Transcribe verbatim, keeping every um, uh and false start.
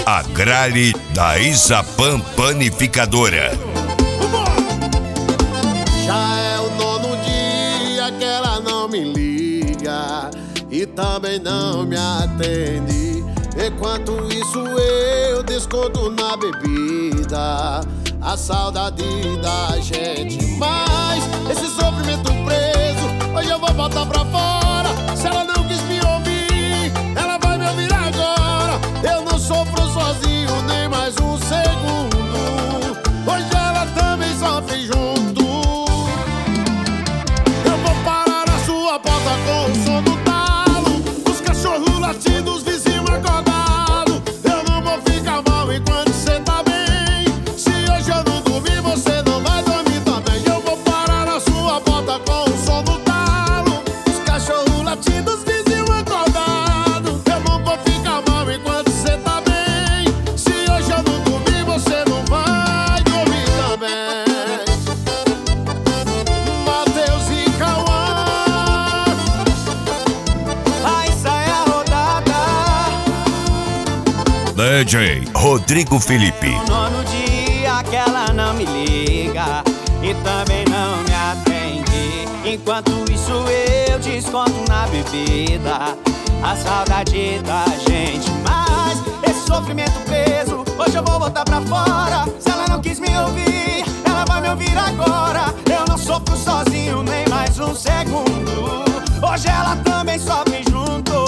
A Grale da Isapam Panificadora. Já é o nono dia que ela não me liga e também não me atende. Enquanto isso eu desconto na bebida a saudade da gente. Mas esse sofrimento preso hoje eu vou botar pra fora. Se ela não quis me ouvir, ela vai me ouvir agora. Eu não sofro sozinho nem mais um segundo. Hoje ela também sofre junto. Eu vou parar na sua porta com o som do talo, os cachorros latindo, os vizinhos acordados. Eu não vou ficar mal enquanto cê tá bem. Se hoje eu não dormir, você não vai dormir também. Eu vou parar na sua porta com o som do talo, os cachorros latindo, os vizinhos acordados. Eu não vou ficar mal enquanto cê tá bem. Se hoje eu não dormir, você não vai dormir também. Matheus e Cauã, Aí sai a rodada. D J Rodrigo Felipe. No nono dia que ela não me liga e também não me atende. Enquanto isso eu desconto na bebida a saudade da gente. Mas esse sofrimento preso hoje eu vou botar pra fora. Se ela não quis me ouvir, ela vai me ouvir agora. Eu não sofro sozinho nem mais um segundo. Hoje ela também sofre junto.